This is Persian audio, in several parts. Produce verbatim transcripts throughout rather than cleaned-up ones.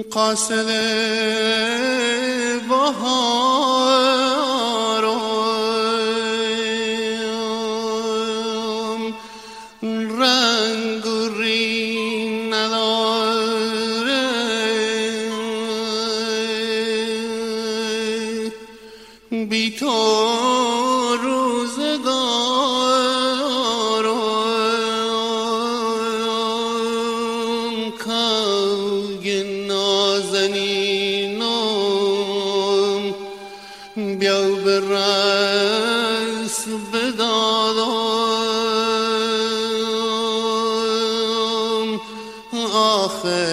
قاصد بهارم رنگ و ری نداره بی تو روزگارم کوگ نازنینم بیا به رقص بدادم آخه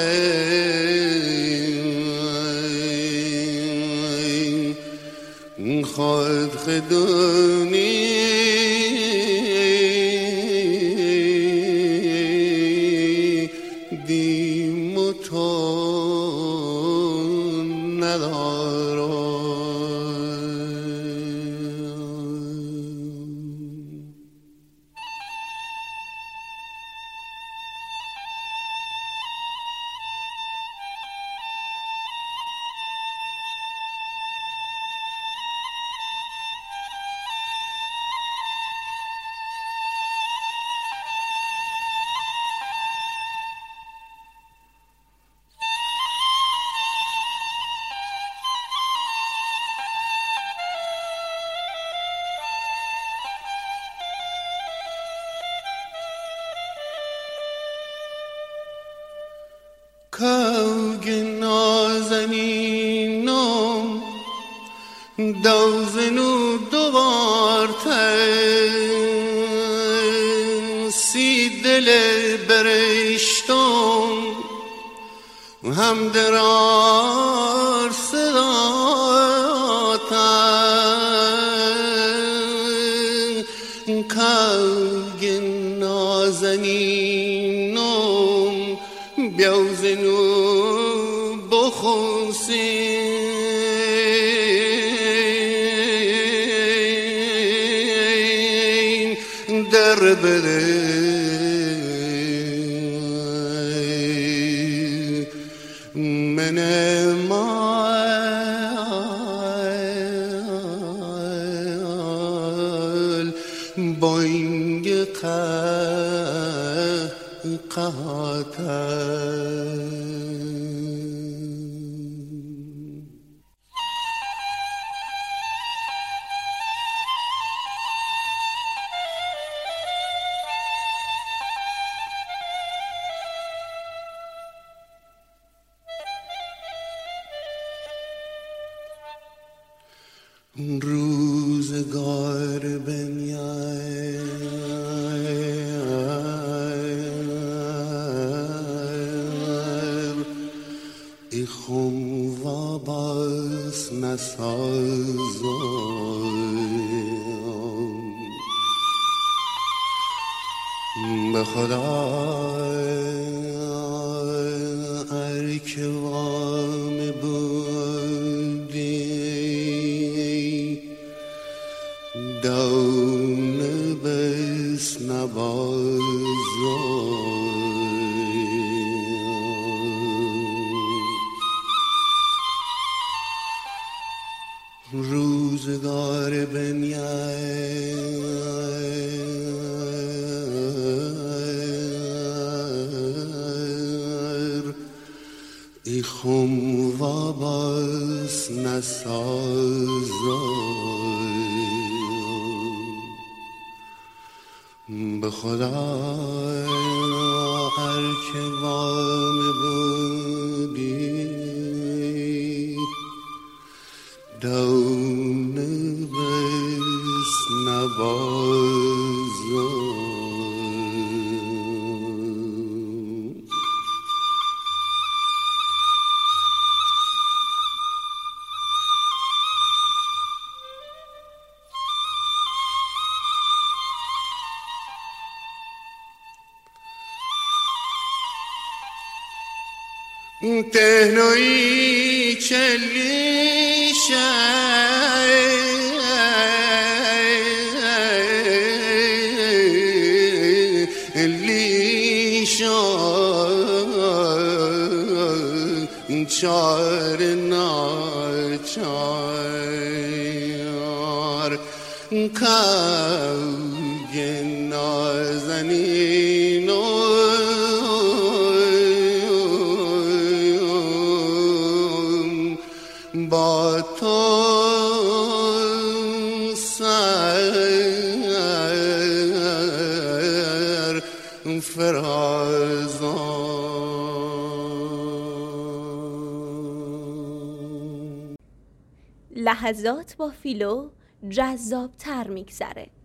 خود خدونی دیم و تو ندارم. کوگ نازنینم دوزنو دوبار سی دل برشتم هم درار صداتن کوگ نازنینم بیازنو بخونسین در بده من مال بوینگ قهقهاتن روزگار بمیای ای خم و باز نسازم به خدا ارکوام بودی دون بس نبازم روزگار بنیر ای خم و باز نسازم به خدا هر که وام بودی دون بس نبازم تهنوی چلیشه لیشا بیچار ناچار کوگ نازنین با تو سر فرازان. لحظات با فیلو جذاب تر میگذره.